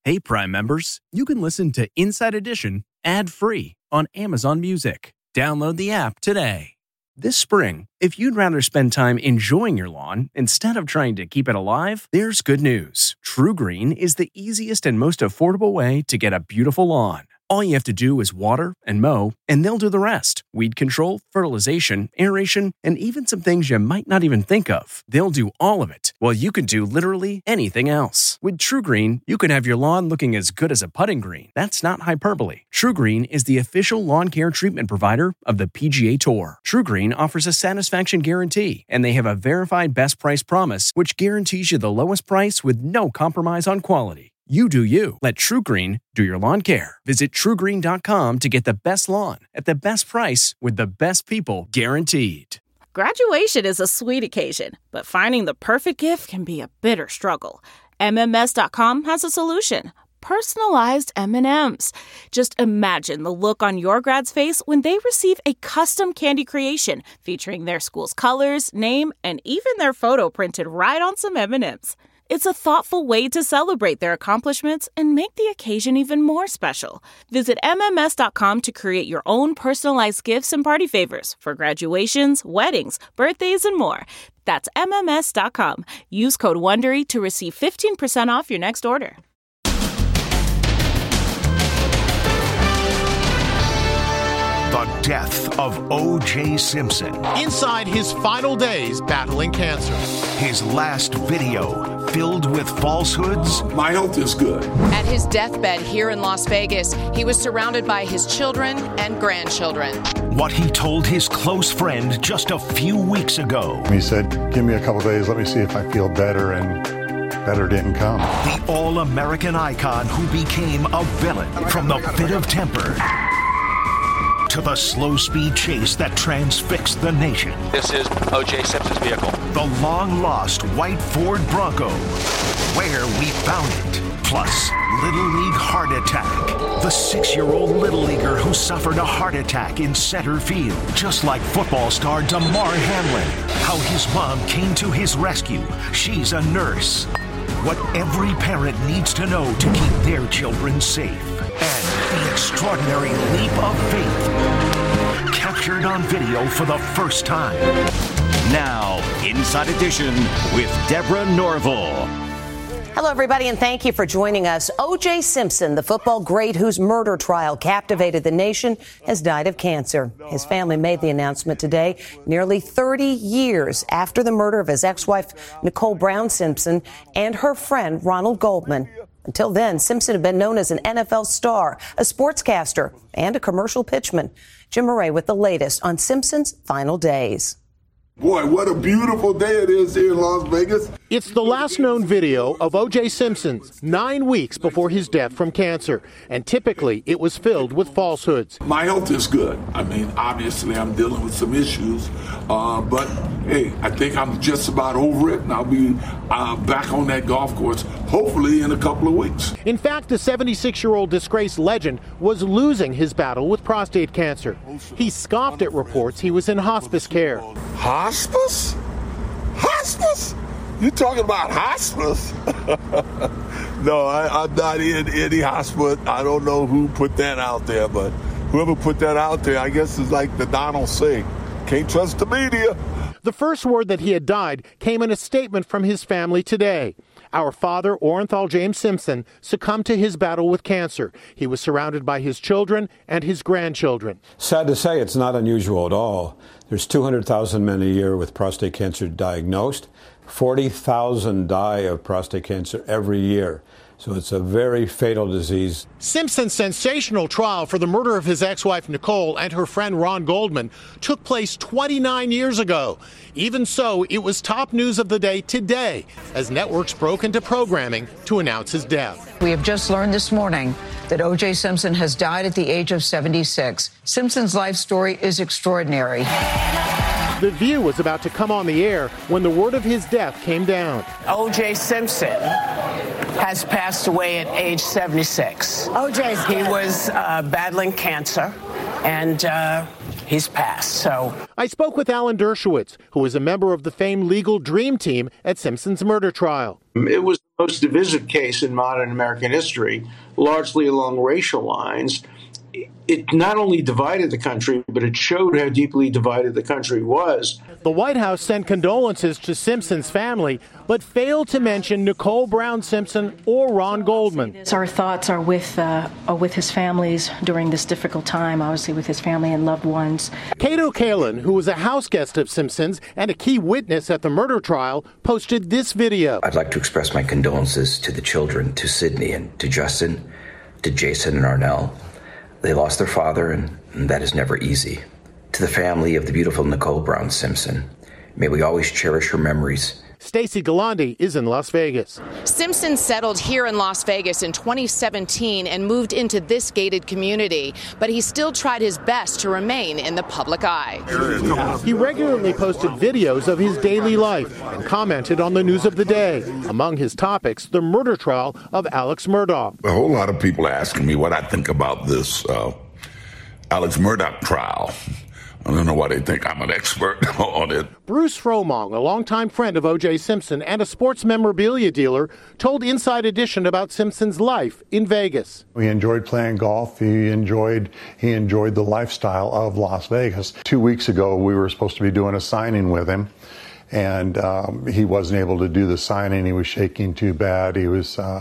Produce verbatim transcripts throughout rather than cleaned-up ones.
Hey, Prime members, you can listen to Inside Edition ad-free on Amazon Music. Download the app today. This spring, if you'd rather spend time enjoying your lawn instead of trying to keep it alive, there's good news. True Green is the easiest and most affordable way to get a beautiful lawn. All you have to do is water and mow, and they'll do the rest. Weed control, fertilization, aeration, and even some things you might not even think of. They'll do all of it, while you can do literally anything else. With True Green, you can have your lawn looking as good as a putting green. That's not hyperbole. True Green is the official lawn care treatment provider of the P G A Tour. True Green offers a satisfaction guarantee, and they have a verified best price promise, which guarantees you the lowest price with no compromise on quality. You do you. Let True Green do your lawn care. Visit true green dot com to get the best lawn at the best price with the best people guaranteed. Graduation is a sweet occasion, but finding the perfect gift can be a bitter struggle. M M S dot com has a solution. Personalized M and M's. Just imagine the look on your grad's face when they receive a custom candy creation featuring their school's colors, name, and even their photo printed right on some M and M's. It's a thoughtful way to celebrate their accomplishments and make the occasion even more special. Visit M M S dot com to create your own personalized gifts and party favors for graduations, weddings, birthdays, and more. That's M M S dot com. Use code WONDERY to receive fifteen percent off your next order. The death of O J Simpson. Inside his final days battling cancer. His last video filled with falsehoods. My health is good. At his deathbed here in Las Vegas, he was surrounded by his children and grandchildren. What he told his close friend just a few weeks ago. He said, give me a couple days, let me see if I feel better, and better didn't come. The all-American icon who became a villain from the fit of temper to the slow-speed chase that transfixed the nation. This is O J Simpson's vehicle. The long-lost white Ford Bronco, where we found it. Plus, Little League heart attack. The six-year-old Little Leaguer who suffered a heart attack in center field, just like football star Damar Hamlin. How his mom came to his rescue. She's a nurse. What every parent needs to know to keep their children safe. And the extraordinary leap of faith captured on video for the first time. Now, Inside Edition with Deborah Norville. Hello, everybody, and thank you for joining us. O J Simpson, the football great whose murder trial captivated the nation, has died of cancer. His family made the announcement today, nearly thirty years after the murder of his ex-wife, Nicole Brown Simpson, and her friend, Ronald Goldman. Until then, Simpson had been known as an N F L star, a sportscaster, and a commercial pitchman. Jim Murray with the latest on Simpson's final days. Boy, what a beautiful day it is here in Las Vegas. It's the last known video of O J Simpson's nine weeks before his death from cancer. And typically, it was filled with falsehoods. My health is good. I mean, obviously, I'm dealing with some issues. Uh, but, hey, I think I'm just about over it. And I'll be uh, back on that golf course, hopefully in a couple of weeks. In fact, the seventy-six-year-old disgraced legend was losing his battle with prostate cancer. He scoffed at reports he was in hospice care. Hospice? Hospice? You talking about hospice? No, I, I'm not in any hospice. I don't know who put that out there, but whoever put that out there, I guess is like the Donald say, can't trust the media. The first word that he had died came in a statement from his family today. Our father, Orenthal James Simpson, succumbed to his battle with cancer. He was surrounded by his children and his grandchildren. Sad to say, it's not unusual at all. There's two hundred thousand men a year with prostate cancer diagnosed. forty thousand die of prostate cancer every year. So it's a very fatal disease. Simpson's sensational trial for the murder of his ex-wife Nicole and her friend Ron Goldman took place twenty-nine years ago. Even so, it was top news of the day today as networks broke into programming to announce his death. We have just learned this morning that O J Simpson has died at the age of seventy-six. Simpson's life story is extraordinary. The View was about to come on the air when the word of his death came down. O J Simpson has passed away at age seventy-six. O J's He was uh, battling cancer, and uh, his past. So I spoke with Alan Dershowitz, who is a member of the famed legal dream team at Simpson's murder trial. It was the most divisive case in modern American history, largely along racial lines. It not only divided the country, but it showed how deeply divided the country was. The White House sent condolences to Simpson's family, but failed to mention Nicole Brown Simpson or Ron Goldman. Our thoughts are with uh, are with his families during this difficult time, obviously with his family and loved ones. Kato Kalin, who was a house guest of Simpson's and a key witness at the murder trial, posted this video. I'd like to express my condolences to the children, to Sydney and to Justin, to Jason and Arnell. They lost their father, and, and that is never easy. To the family of the beautiful Nicole Brown Simpson, may we always cherish her memories. Stacey Galandi is in Las Vegas. Simpson settled here in Las Vegas in twenty seventeen and moved into this gated community, but he still tried his best to remain in the public eye. He regularly posted videos of his daily life and commented on the news of the day. Among his topics, the murder trial of Alex Murdaugh. A whole lot of people asking me what I think about this uh, Alex Murdaugh trial. I don't know why they think I'm an expert on it. Bruce Fromong, a longtime friend of O J. Simpson and a sports memorabilia dealer, told Inside Edition about Simpson's life in Vegas. He enjoyed playing golf. He enjoyed he enjoyed the lifestyle of Las Vegas. Two weeks ago, we were supposed to be doing a signing with him, and um, he wasn't able to do the signing. He was shaking too bad. He was, uh,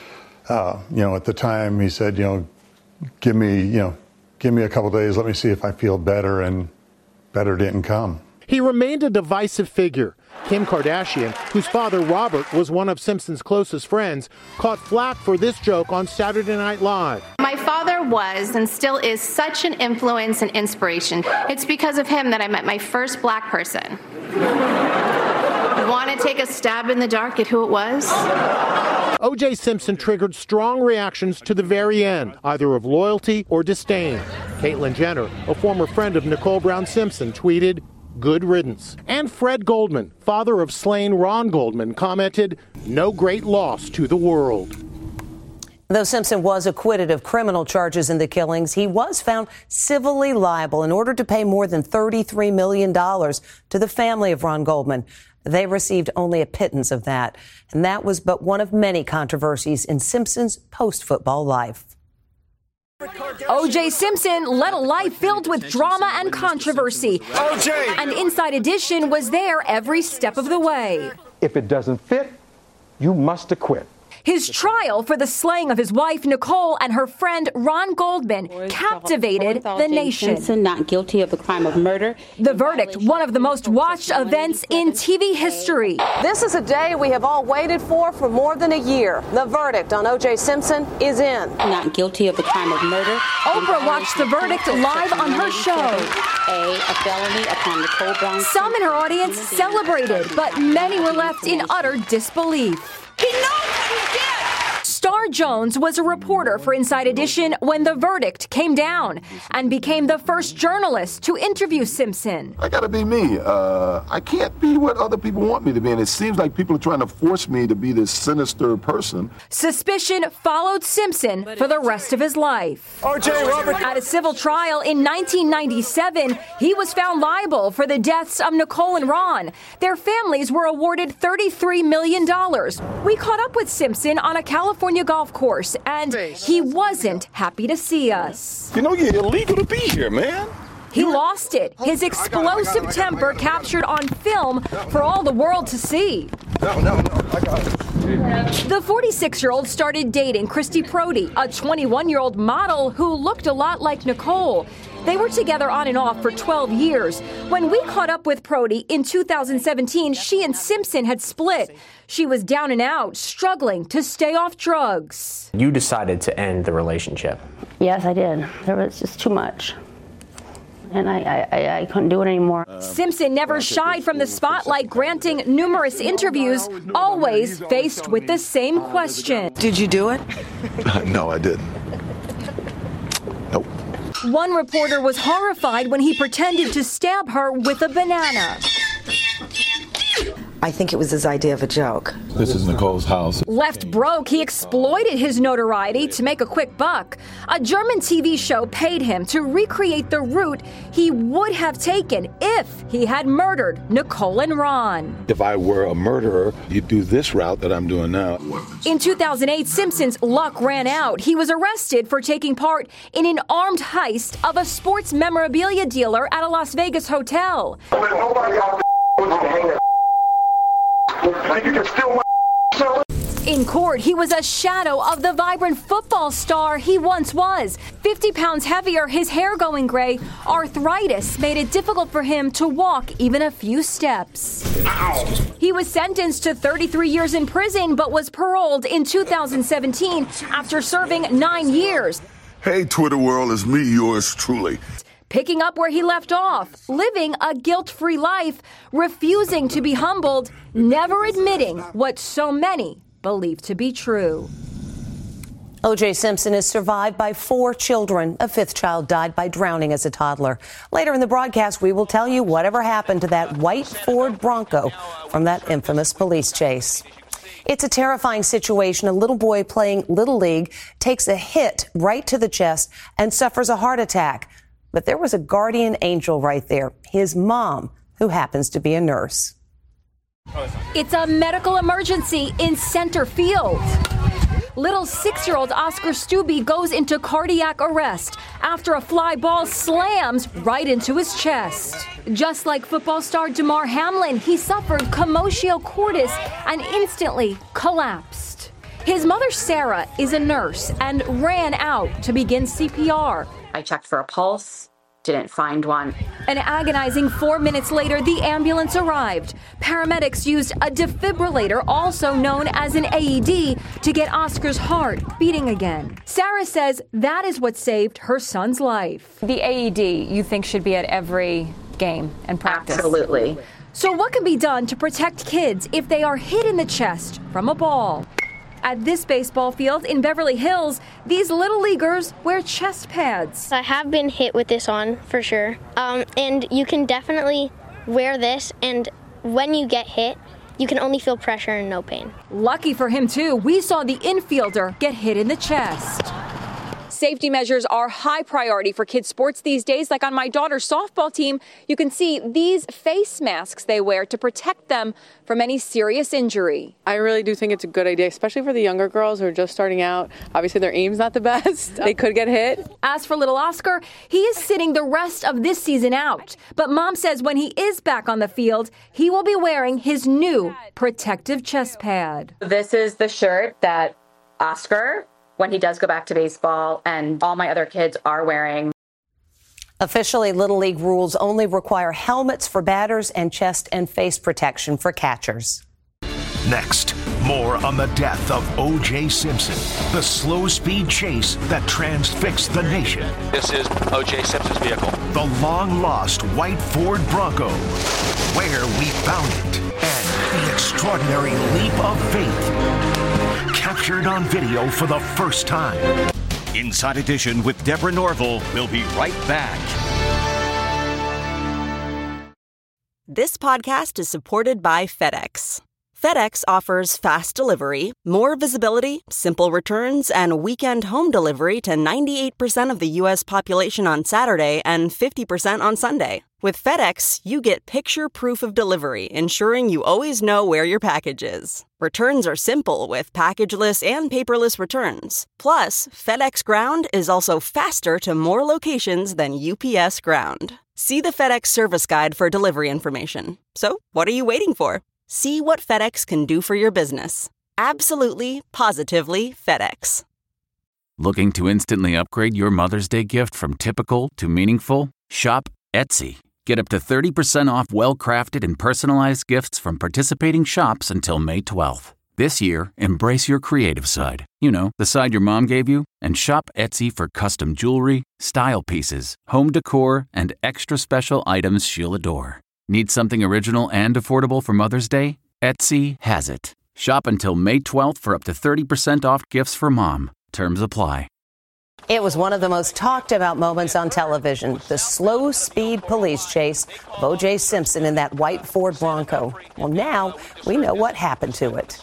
uh, you know, at the time he said, you know, give me, you know, give me a couple days, let me see if I feel better, and better didn't come. He remained a divisive figure. Kim Kardashian, whose father Robert was one of Simpson's closest friends, caught flack for this joke on Saturday Night Live. My father was and still is such an influence and inspiration. It's because of him that I met my first black person. Want to take a stab in the dark at who it was? O J. Simpson triggered strong reactions to the very end, either of loyalty or disdain. Caitlyn Jenner, a former friend of Nicole Brown Simpson, tweeted, "Good riddance." And Fred Goldman, father of slain Ron Goldman, commented, "No great loss to the world." Though Simpson was acquitted of criminal charges in the killings, he was found civilly liable in order to pay more than thirty-three million dollars to the family of Ron Goldman. They received only a pittance of that, and that was but one of many controversies in Simpson's post-football life. O J. Simpson led a life filled with drama and controversy. O J! And Inside Edition was there every step of the way. If it doesn't fit, you must acquit. His trial for the slaying of his wife, Nicole, and her friend, Ron Goldman, captivated the nation. Simpson not guilty of the crime of murder. The verdict, one of the most watched events in T V history. This is a day we have all waited for for more than a year. The verdict on O J. Simpson is in. Not guilty of the crime of murder. Oprah watched the verdict live on her show. A, a felony upon Nicole Brown. Some in her audience celebrated, but many were left in utter disbelief. He knows what he did! Star Jones was a reporter for Inside Edition when the verdict came down and became the first journalist to interview Simpson. I gotta be me. Uh, I can't be what other people want me to be, and it seems like people are trying to force me to be this sinister person. Suspicion followed Simpson for the rest of his life. O J. Robert. At a civil trial in nineteen ninety-seven, he was found liable for the deaths of Nicole and Ron. Their families were awarded thirty-three million dollars. We caught up with Simpson on a California golf course, and he wasn't happy to see us. You know, you're illegal to be here, man. He lost it. His explosive temper captured on film for all the world to see. No, no, no, I got it. The forty-six-year-old started dating Christy Prody, a twenty-one-year-old model who looked a lot like Nicole. They were together on and off for twelve years. When we caught up with Prody in two thousand seventeen, she and Simpson had split. She was down and out, struggling to stay off drugs. You decided to end the relationship. Yes, I did. There was just too much. And I, I, I couldn't do it anymore. Simpson never shied from the spotlight, granting numerous interviews, always faced with the same question. Did you do it? No, I didn't. Nope. One reporter was horrified when he pretended to stab her with a banana. I think it was his idea of a joke. This is Nicole's house. Left broke, he exploited his notoriety to make a quick buck. A German T V show paid him to recreate the route he would have taken if he had murdered Nicole and Ron. If I were a murderer, you'd do this route that I'm doing now. In two thousand eight, Simpson's luck ran out. He was arrested for taking part in an armed heist of a sports memorabilia dealer at a Las Vegas hotel. In court, he was a shadow of the vibrant football star he once was. fifty pounds heavier, his hair going gray. Arthritis made it difficult for him to walk even a few steps. Ow. He was sentenced to thirty-three years in prison, but was paroled in two thousand seventeen after serving nine years. Hey, Twitter world, it's me, yours truly. Picking up where he left off, living a guilt-free life, refusing to be humbled, never admitting what so many believe to be true. O J. Simpson is survived by four children. A fifth child died by drowning as a toddler. Later in the broadcast, we will tell you whatever happened to that white Ford Bronco from that infamous police chase. It's a terrifying situation. A little boy playing Little League takes a hit right to the chest and suffers a heart attack. But there was a guardian angel right there, his mom, who happens to be a nurse. It's a medical emergency in center field. Little six-year-old Oscar Stubbe goes into cardiac arrest after a fly ball slams right into his chest. Just like football star Damar Hamlin, he suffered commotio cordis and instantly collapsed. His mother, Sarah, is a nurse and ran out to begin C P R. I checked for a pulse, didn't find one. An agonizing four minutes later, the ambulance arrived. Paramedics used a defibrillator, also known as an A E D, to get Oscar's heart beating again. Sarah says that is what saved her son's life. The A E D, you think, should be at every game and practice? Absolutely. So what can be done to protect kids if they are hit in the chest from a ball? At this baseball field in Beverly Hills, these little leaguers wear chest pads. I have been hit with this on, for sure. Um, and you can definitely wear this, and when you get hit, you can only feel pressure and no pain. Lucky for him, too, we saw the infielder get hit in the chest. Safety measures are high priority for kids' sports these days. Like on my daughter's softball team, you can see these face masks they wear to protect them from any serious injury. I really do think it's a good idea, especially for the younger girls who are just starting out. Obviously, their aim's not the best. They could get hit. As for little Oscar, he is sitting the rest of this season out. But Mom says when he is back on the field, he will be wearing his new protective chest pad. This is the shirt that Oscar, when he does go back to baseball, and all my other kids are wearing. Officially, Little League rules only require helmets for batters and chest and face protection for catchers. Next, more on the death of O J. Simpson, the slow-speed chase that transfixed the nation. This is O J. Simpson's vehicle. The long-lost white Ford Bronco, where we found it, and the extraordinary leap of faith captured on video for the first time. Inside Edition with Deborah Norville. We'll be right back. This podcast is supported by FedEx. FedEx offers fast delivery, more visibility, simple returns, and weekend home delivery to ninety-eight percent of the U S population on Saturday and fifty percent on Sunday. With FedEx, you get picture proof of delivery, ensuring you always know where your package is. Returns are simple with packageless and paperless returns. Plus, FedEx Ground is also faster to more locations than U P S Ground. See the FedEx service guide for delivery information. So, what are you waiting for? See what FedEx can do for your business. Absolutely, positively FedEx. Looking to instantly upgrade your Mother's Day gift from typical to meaningful? Shop Etsy. Get up to thirty percent off well-crafted and personalized gifts from participating shops until May twelfth. This year, embrace your creative side. You know, the side your mom gave you. And shop Etsy for custom jewelry, style pieces, home decor, and extra special items she'll adore. Need something original and affordable for Mother's Day? Etsy has it. Shop until May twelfth for up to thirty percent off gifts for mom. Terms apply. It was one of the most talked about moments on television, the slow speed police chase of O J Simpson in that white Ford Bronco. Well, now we know what happened to it.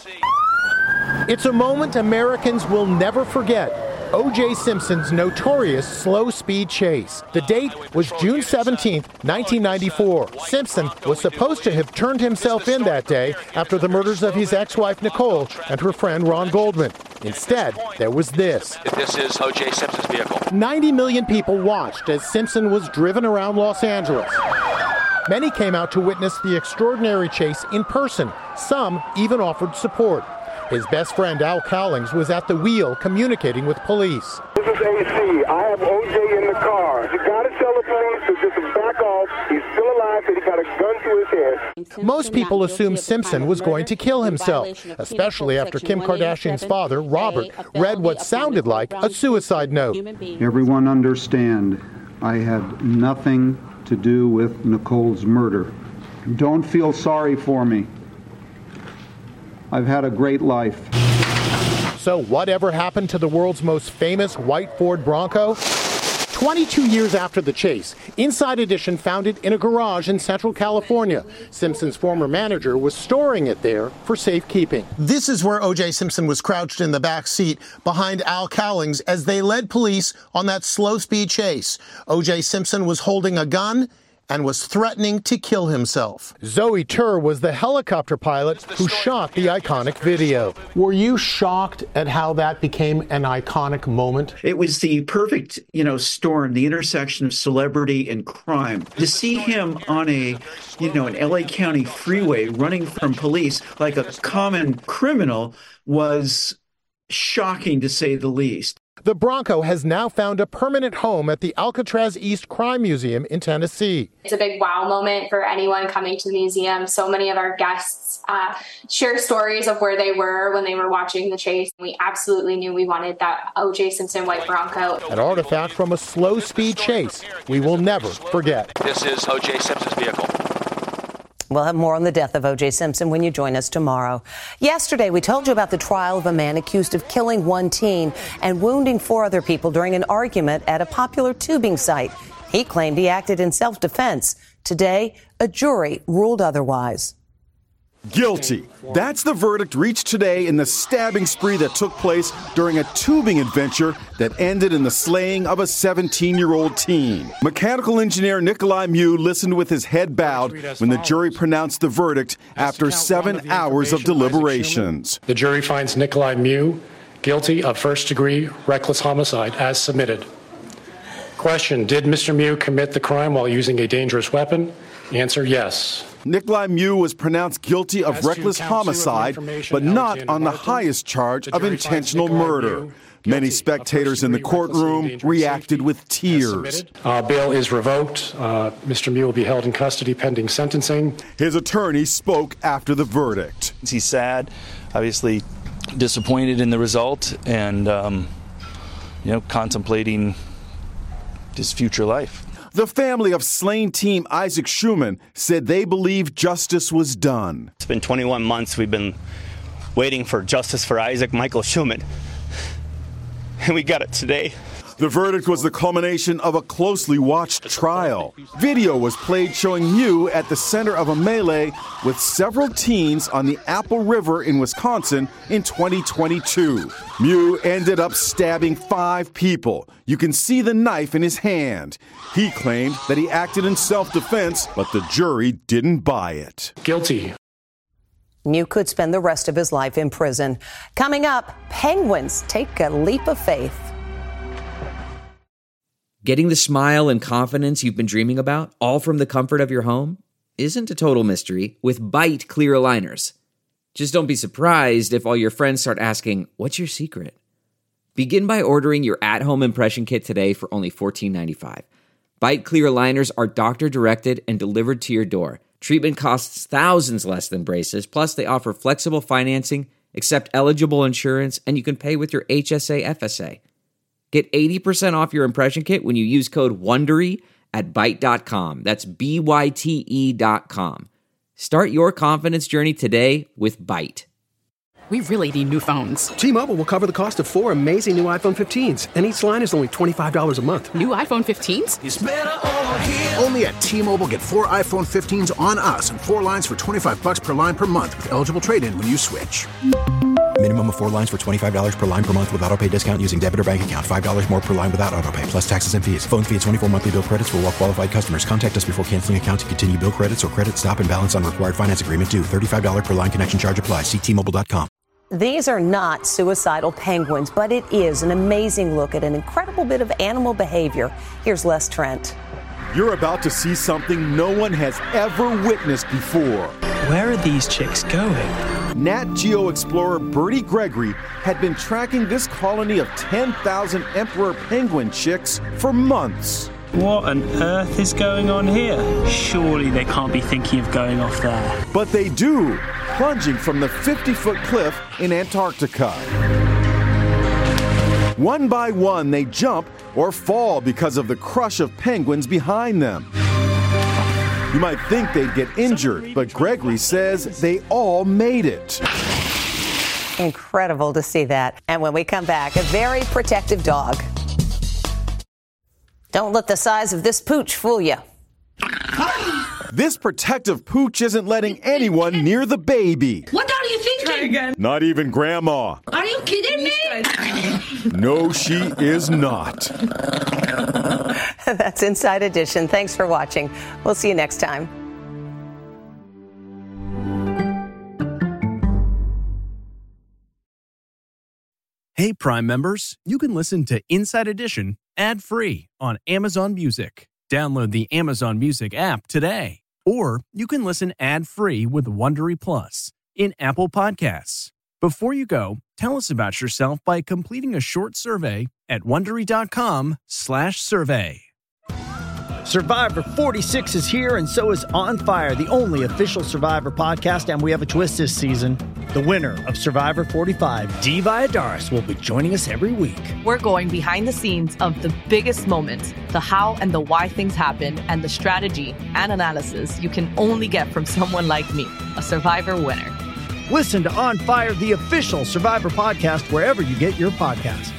It's a moment Americans will never forget. O J Simpson's notorious slow-speed chase. The date was June seventeenth, nineteen ninety-four. Simpson was supposed to have turned himself in that day after the murders of his ex-wife Nicole and her friend Ron Goldman. Instead, there was this. This is O J Simpson's vehicle. ninety million people watched as Simpson was driven around Los Angeles. Many came out to witness the extraordinary chase in person. Some even offered support. His best friend, Al Cowlings, was at the wheel communicating with police. This is A C. I have O J in the car. You got to tell the police to just back off. He's still alive, but he got a gun to his head. Most people assumed Simpson was going to kill himself, especially after Kim Kardashian's father, Robert, read what sounded like a suicide note. Everyone understand, I had nothing to do with Nicole's murder. Don't feel sorry for me. I've had a great life. So whatever happened to the world's most famous white Ford Bronco? twenty-two years after the chase, Inside Edition found it in a garage in Central California. Simpson's former manager was storing it there for safekeeping. This is where O J Simpson was crouched in the back seat behind Al Cowlings as they led police on that slow-speed chase. O J Simpson was holding a gun and was threatening to kill himself. Zoe Tur was the helicopter pilot who shot the iconic video. Were you shocked at how that became an iconic moment? It was the perfect, you know, storm, the intersection of celebrity and crime. To see him on a, you know, an L A County freeway running from police like a common criminal was shocking, to say the least. The Bronco has now found a permanent home at the Alcatraz East Crime Museum in Tennessee. It's a big wow moment for anyone coming to the museum. So many of our guests uh, share stories of where they were when they were watching the chase. We absolutely knew we wanted that O J Simpson white Bronco. An artifact from a slow-speed chase we will never forget. This is O J Simpson's vehicle. We'll have more on the death of O J Simpson when you join us tomorrow. Yesterday, we told you about the trial of a man accused of killing one teen and wounding four other people during an argument at a popular tubing site. He claimed he acted in self-defense. Today, a jury ruled otherwise. Guilty. That's the verdict reached today in the stabbing spree that took place during a tubing adventure that ended in the slaying of a seventeen-year-old teen. Mechanical engineer Nikolai Mew listened with his head bowed when the jury pronounced the verdict after seven hours of deliberations. The jury finds Nikolai Mew guilty of first-degree reckless homicide as submitted. Question: did Mister Mew commit the crime while using a dangerous weapon? Answer: yes. Nikolai Mew was pronounced guilty of reckless homicide, but not on the highest charge of intentional murder. Many spectators in the courtroom reacted with tears. Uh, bail is revoked. Uh, Mister Mew will be held in custody pending sentencing. His attorney spoke after the verdict. He's sad, obviously disappointed in the result, and um, you know, contemplating his future life. The family of slain teen Isaac Schumann said they believe justice was done. It's been twenty-one months we've been waiting for justice for Isaac Michael Schumann, and we got it today. The verdict was the culmination of a closely watched trial. Video was played showing Mew at the center of a melee with several teens on the Apple River in Wisconsin in twenty twenty-two. Mew ended up stabbing five people. You can see the knife in his hand. He claimed that he acted in self-defense, but the jury didn't buy it. Guilty. Mew could spend the rest of his life in prison. Coming up, penguins take a leap of faith. Getting the smile and confidence you've been dreaming about, all from the comfort of your home, isn't a total mystery with Byte clear aligners. Just don't be surprised if all your friends start asking, "What's your secret?" Begin by ordering your at-home impression kit today for only fourteen ninety-five. Byte clear aligners are doctor-directed and delivered to your door. Treatment costs thousands less than braces, plus they offer flexible financing, accept eligible insurance, and you can pay with your H S A F S A. Get eighty percent off your impression kit when you use code WONDERY at byte dot com. That's B Y T E dot com. Start your confidence journey today with Byte. We really need new phones. T-Mobile will cover the cost of four amazing new iPhone fifteens, and each line is only twenty-five dollars a month. New iPhone fifteens? It's better over here. Only at T-Mobile, get four iPhone fifteens on us and four lines for twenty-five dollars per line per month with eligible trade-in when you switch. Minimum of four lines for twenty-five dollars per line per month with autopay discount using debit or bank account. five dollars more per line without autopay, plus taxes and fees. Phone fee at twenty-four monthly bill credits for well-qualified customers. Contact us before canceling account to continue bill credits or credit stop and balance on required finance agreement due. thirty-five dollars per line connection charge applies. See T Mobile dot com. These are not suicidal penguins, but it is an amazing look at an incredible bit of animal behavior. Here's Les Trent. You're about to see something no one has ever witnessed before. Where are these chicks going? Nat Geo explorer Bertie Gregory had been tracking this colony of ten thousand emperor penguin chicks for months. What on earth is going on here? Surely they can't be thinking of going off there. But they do, plunging from the fifty-foot cliff in Antarctica. One by one, they jump or fall because of the crush of penguins behind them. You might think they'd get injured, but Gregory says they all made it. Incredible to see that. And when we come back, a very protective dog. Don't let the size of this pooch fool you. This protective pooch isn't letting anyone near the baby. What are you thinking? Again. Not even Grandma. Are you kidding me? No, she is not. That's Inside Edition. Thanks for watching. We'll see you next time. Hey, Prime members, you can listen to Inside Edition ad-free on Amazon Music. Download the Amazon Music app today. Or you can listen ad-free with Wondery Plus in Apple Podcasts. Before you go, tell us about yourself by completing a short survey at Wondery.com slash survey. Survivor forty-six is here, and so is On Fire, the only official Survivor podcast, and we have a twist this season. The winner of Survivor forty-five, Dee Valladares, will be joining us every week. We're going behind the scenes of the biggest moments, the how and the why things happen, and the strategy and analysis you can only get from someone like me, a Survivor winner. Listen to On Fire, the official Survivor podcast, wherever you get your podcasts.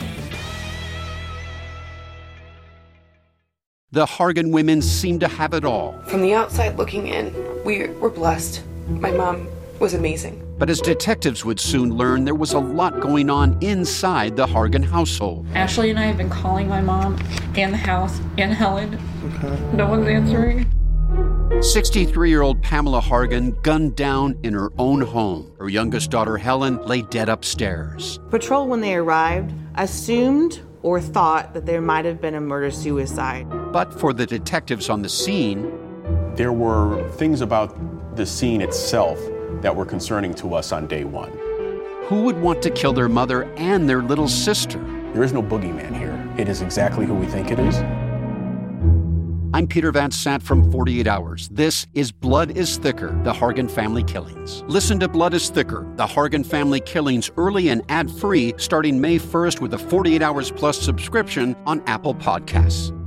The Hargan women seem to have it all. From the outside looking in, we were blessed. My mom was amazing. But as detectives would soon learn, there was a lot going on inside the Hargan household. Ashley and I have been calling my mom and the house and Helen. Okay. No one's answering. sixty-three-year-old Pamela Hargan gunned down in her own home. Her youngest daughter, Helen, lay dead upstairs. Patrol, when they arrived, assumed or thought that there might have been a murder-suicide. But for the detectives on the scene, there were things about the scene itself that were concerning to us on day one. Who would want to kill their mother and their little sister? There is no boogeyman here. It is exactly who we think it is. I'm Peter Van Sant from forty-eight hours. This is Blood is Thicker, the Hargan Family Killings. Listen to Blood is Thicker, the Hargan Family Killings early and ad-free starting May first with a forty-eight hours plus subscription on Apple Podcasts.